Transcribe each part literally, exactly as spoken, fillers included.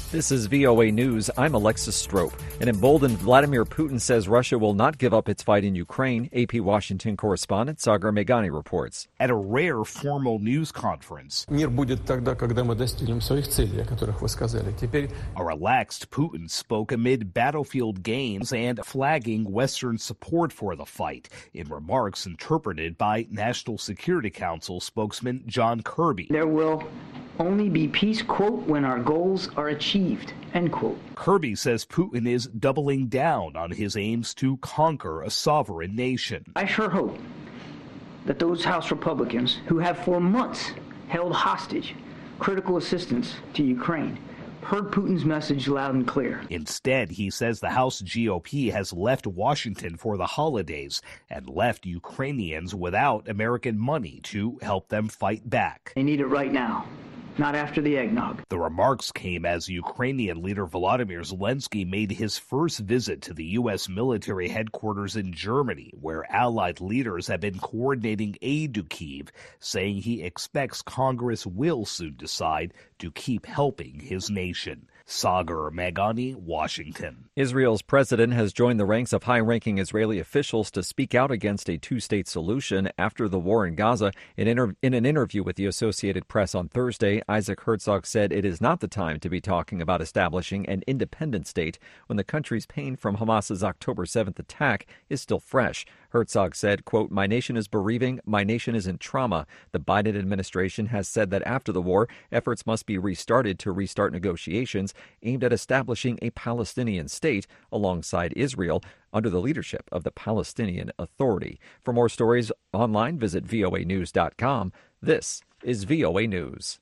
This is V O A News. I'm Alexis Strope. An emboldened Vladimir Putin says Russia will not give up its fight in Ukraine. A P Washington correspondent Sagar Meghani reports. At a rare formal news conference, Мир будет тогда, когда мы достигнем своих целей, о которых вы сказали. Теперь a relaxed Putin spoke amid battlefield games and flagging Western support for the fight in remarks interpreted by National Security Council spokesman John Kirby. There will only be peace, quote, when our goals are achieved, end quote. Kirby says Putin is doubling down on his aims to conquer a sovereign nation. I sure hope that those House Republicans who have for months held hostage critical assistance to Ukraine heard Putin's message loud and clear. Instead, he says the House G O P has left Washington for the holidays and left Ukrainians without American money to help them fight back. They need it right now, not after the eggnog. The remarks came as Ukrainian leader Volodymyr Zelensky made his first visit to the U S military headquarters in Germany, where allied leaders have been coordinating aid to Kyiv, saying he expects Congress will soon decide to keep helping his nation. Sagar Meghani, Washington. Israel's president has joined the ranks of high-ranking Israeli officials to speak out against a two-state solution after the war in Gaza. In, inter- in an interview with the Associated Press on Thursday, Isaac Herzog said it is not the time to be talking about establishing an independent state when the country's pain from Hamas's October seventh attack is still fresh. Herzog said, quote, "My nation is bereaving. My nation is in trauma. The Biden administration has said that after the war, efforts must be restarted to restart negotiations aimed at establishing a Palestinian state alongside Israel under the leadership of the Palestinian Authority." For more stories online, visit V O A news dot com. This is V O A News.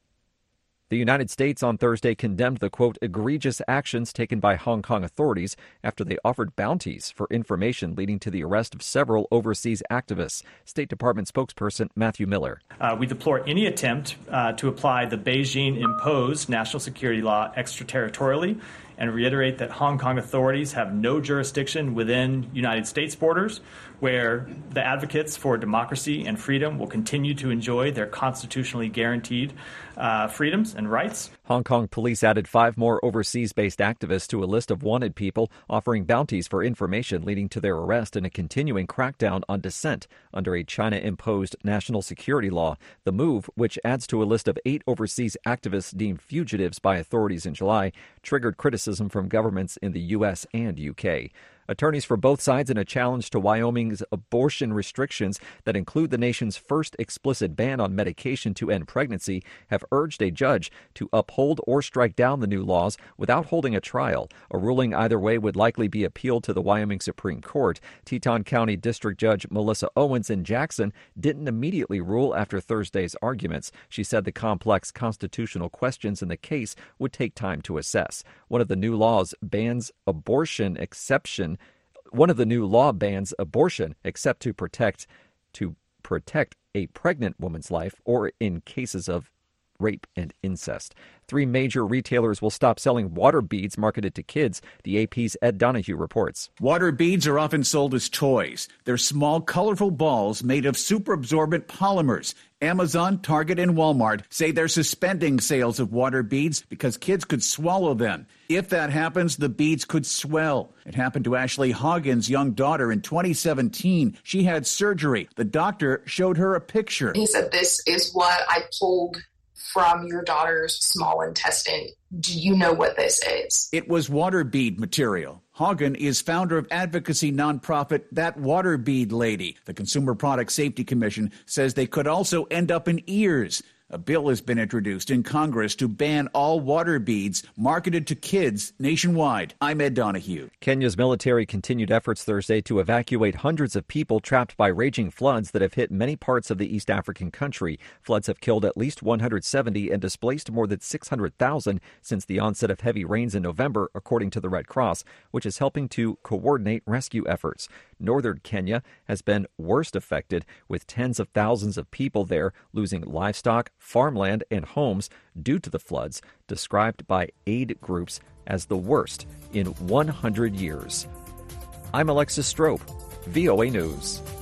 The United States on Thursday condemned the, quote, egregious actions taken by Hong Kong authorities after they offered bounties for information leading to the arrest of several overseas activists. State Department spokesperson Matthew Miller. Uh, we deplore any attempt uh, to apply the Beijing-imposed national security law extraterritorially and reiterate that Hong Kong authorities have no jurisdiction within United States borders, where the advocates for democracy and freedom will continue to enjoy their constitutionally guaranteed uh, freedoms and rights. Hong Kong police added five more overseas-based activists to a list of wanted people, offering bounties for information leading to their arrest in a continuing crackdown on dissent under a China-imposed national security law. The move, which adds to a list of eight overseas activists deemed fugitives by authorities in July, triggered criticism from governments in the U S and U K. Attorneys for both sides in a challenge to Wyoming's abortion restrictions that include the nation's first explicit ban on medication to end pregnancy have urged a judge to uphold or strike down the new laws without holding a trial. A ruling either way would likely be appealed to the Wyoming Supreme Court. Teton County District Judge Melissa Owens in Jackson didn't immediately rule after Thursday's arguments. She said the complex constitutional questions in the case would take time to assess. One of the new laws bans abortion exception One of the new law bans abortion except to protect to protect a pregnant woman's life or in cases of rape and incest. Three major retailers will stop selling water beads marketed to kids, the A P's Ed Donahue reports. Water beads are often sold as toys. They're small, colorful balls made of superabsorbent polymers. Amazon, Target, and Walmart say they're suspending sales of water beads because kids could swallow them. If that happens, the beads could swell. It happened to Ashley Hoggins' young daughter in twenty seventeen. She had surgery. The doctor showed her a picture. He said, "This is what I pulled from your daughter's small intestine. Do you know what this is?" It was water bead material. Hoggan is founder of advocacy nonprofit That Water Bead Lady. The Consumer Product Safety Commission says they could also end up in ears. A bill has been introduced in Congress to ban all water beads marketed to kids nationwide. I'm Ed Donahue. Kenya's military continued efforts Thursday to evacuate hundreds of people trapped by raging floods that have hit many parts of the East African country. Floods have killed at least one hundred seventy and displaced more than six hundred thousand since the onset of heavy rains in November, according to the Red Cross, which is helping to coordinate rescue efforts. Northern Kenya has been worst affected, with tens of thousands of people there losing livestock, farmland, and homes due to the floods, described by aid groups as the worst in one hundred years. I'm Alexis Strope, V O A News.